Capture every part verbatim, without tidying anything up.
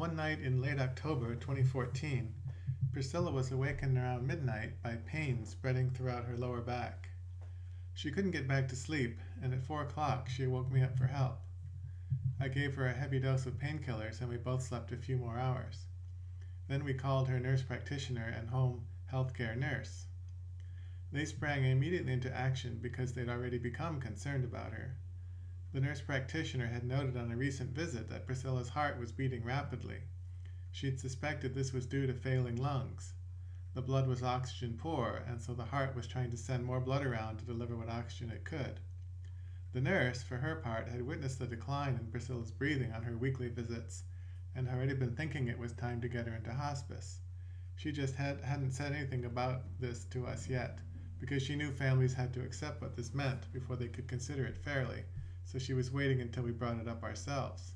One night in late October twenty fourteen, Priscilla was awakened around midnight by pain spreading throughout her lower back. She couldn't get back to sleep, and at four o'clock she woke me up for help. I gave her a heavy dose of painkillers and we both slept a few more hours. Then we called her nurse practitioner and home healthcare nurse. They sprang immediately into action because they'd already become concerned about her. The nurse practitioner had noted on a recent visit that Priscilla's heart was beating rapidly. She'd suspected this was due to failing lungs. The blood was oxygen poor, and so the heart was trying to send more blood around to deliver what oxygen it could. The nurse, for her part, had witnessed the decline in Priscilla's breathing on her weekly visits and had already been thinking it was time to get her into hospice. She just had, hadn't said anything about this to us yet, because she knew families had to accept what this meant before they could consider it fairly, so she was waiting until we brought it up ourselves.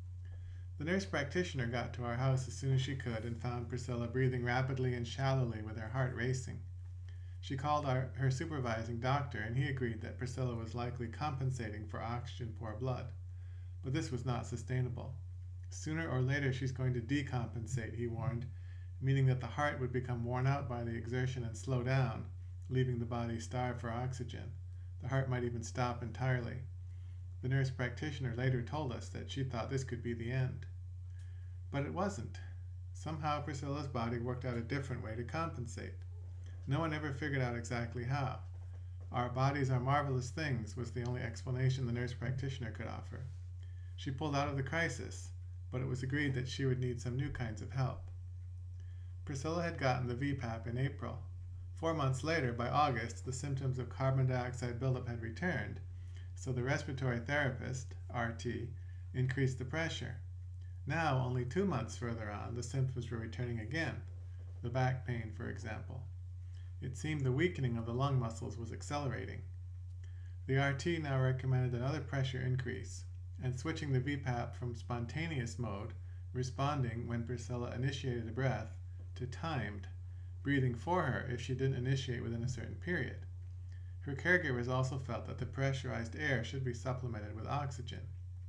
The nurse practitioner got to our house as soon as she could and found Priscilla breathing rapidly and shallowly with her heart racing. She called our, her supervising doctor, and he agreed that Priscilla was likely compensating for oxygen-poor blood. But this was not sustainable. Sooner or later she's going to decompensate, he warned, meaning that the heart would become worn out by the exertion and slow down, leaving the body starved for oxygen. The heart might even stop entirely. The nurse practitioner later told us that she thought this could be the end. But it wasn't. Somehow Priscilla's body worked out a different way to compensate. No one ever figured out exactly how. Our bodies are marvelous things was the only explanation the nurse practitioner could offer. She pulled out of the crisis, but it was agreed that she would need some new kinds of help. Priscilla had gotten the V PAP in April. Four months later, by August, the symptoms of carbon dioxide buildup had returned, so the respiratory therapist, R T, increased the pressure. Now, only two months further on, the symptoms were returning again, the back pain, for example. It seemed the weakening of the lung muscles was accelerating. The R T now recommended another pressure increase, and switching the V PAP from spontaneous mode, responding when Priscilla initiated a breath, to timed, breathing for her if she didn't initiate within a certain period. Her caregivers also felt that the pressurized air should be supplemented with oxygen.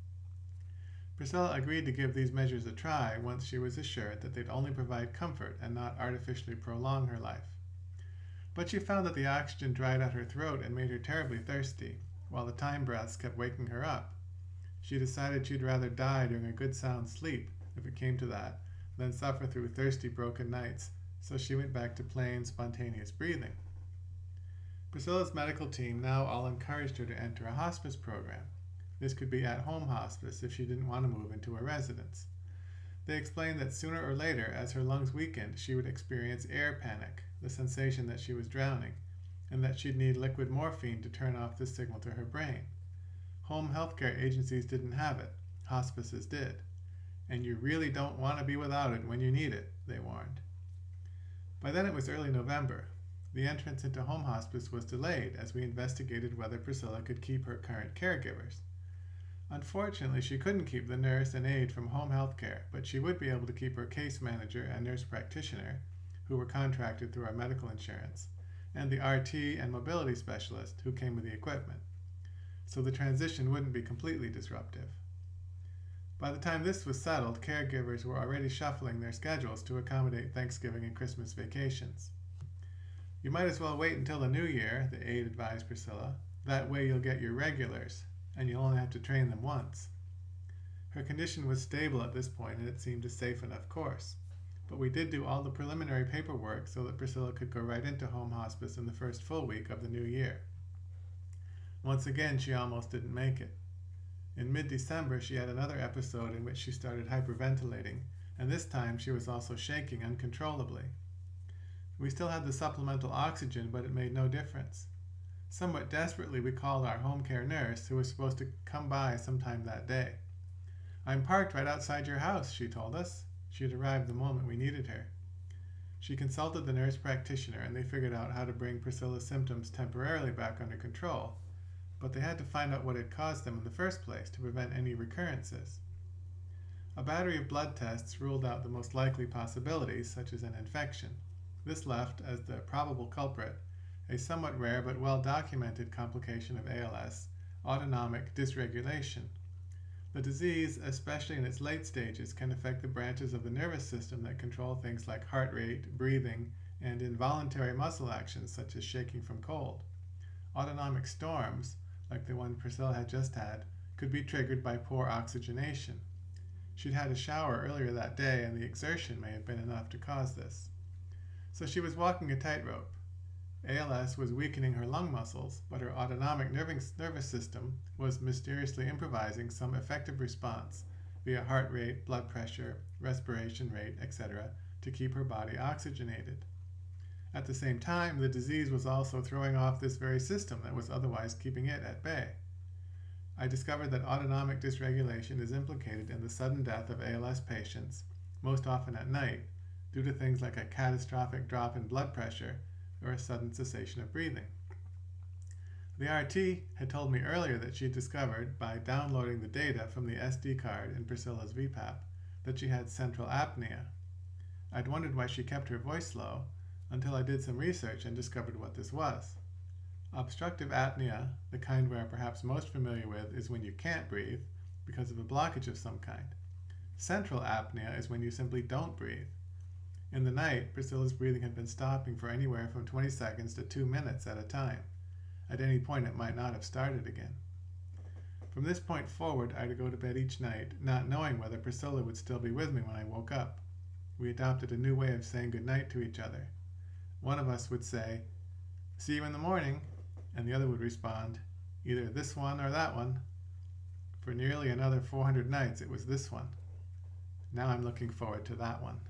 Priscilla agreed to give these measures a try once she was assured that they'd only provide comfort and not artificially prolong her life. But she found that the oxygen dried out her throat and made her terribly thirsty, while the time breaths kept waking her up. She decided she'd rather die during a good sound sleep, if it came to that, than suffer through thirsty broken nights, so she went back to plain, spontaneous breathing. Priscilla's medical team now all encouraged her to enter a hospice program. This could be at-home hospice if she didn't want to move into a residence. They explained that sooner or later, as her lungs weakened, she would experience air panic, the sensation that she was drowning, and that she'd need liquid morphine to turn off this signal to her brain. Home healthcare agencies didn't have it. Hospices did. And you really don't want to be without it when you need it, they warned. By then it was early November. The entrance into home hospice was delayed as we investigated whether Priscilla could keep her current caregivers. Unfortunately, she couldn't keep the nurse and aide from home health care, but she would be able to keep her case manager and nurse practitioner, who were contracted through our medical insurance, and the R T and mobility specialist who came with the equipment. So the transition wouldn't be completely disruptive. By the time this was settled, caregivers were already shuffling their schedules to accommodate Thanksgiving and Christmas vacations. You might as well wait until the new year, the aide advised Priscilla. That way you'll get your regulars, and you'll only have to train them once. Her condition was stable at this point, and it seemed a safe enough course. But we did do all the preliminary paperwork so that Priscilla could go right into home hospice in the first full week of the new year. Once again, she almost didn't make it. In mid-December, she had another episode in which she started hyperventilating, and this time she was also shaking uncontrollably. We still had the supplemental oxygen, but it made no difference. Somewhat desperately, we called our home care nurse, who was supposed to come by sometime that day. "I'm parked right outside your house," she told us. She had arrived the moment we needed her. She consulted the nurse practitioner, and they figured out how to bring Priscilla's symptoms temporarily back under control, but they had to find out what had caused them in the first place to prevent any recurrences. A battery of blood tests ruled out the most likely possibilities, such as an infection. This left, as the probable culprit, a somewhat rare but well-documented complication of A L S, autonomic dysregulation. The disease, especially in its late stages, can affect the branches of the nervous system that control things like heart rate, breathing, and involuntary muscle actions such as shaking from cold. Autonomic storms, like the one Priscilla had just had, could be triggered by poor oxygenation. She'd had a shower earlier that day, and the exertion may have been enough to cause this. So she was walking a tightrope. A L S was weakening her lung muscles, but her autonomic nervous system was mysteriously improvising some effective response via heart rate, blood pressure, respiration rate, et cetera, to keep her body oxygenated. At the same time, the disease was also throwing off this very system that was otherwise keeping it at bay. I discovered that autonomic dysregulation is implicated in the sudden death of A L S patients, most often at night, due to things like a catastrophic drop in blood pressure or a sudden cessation of breathing. The R T had told me earlier that she discovered, by downloading the data from the S D card in Priscilla's V PAP, that she had central apnea. I'd wondered why she kept her voice low, until I did some research and discovered what this was. Obstructive apnea, the kind we're perhaps most familiar with, is when you can't breathe because of a blockage of some kind. Central apnea is when you simply don't breathe. In the night, Priscilla's breathing had been stopping for anywhere from twenty seconds to two minutes at a time. At any point, it might not have started again. From this point forward, I would go to bed each night, not knowing whether Priscilla would still be with me when I woke up. We adopted a new way of saying goodnight to each other. One of us would say, "See you in the morning," and the other would respond, either "this one or that one." For nearly another four hundred nights, it was this one. Now I'm looking forward to that one.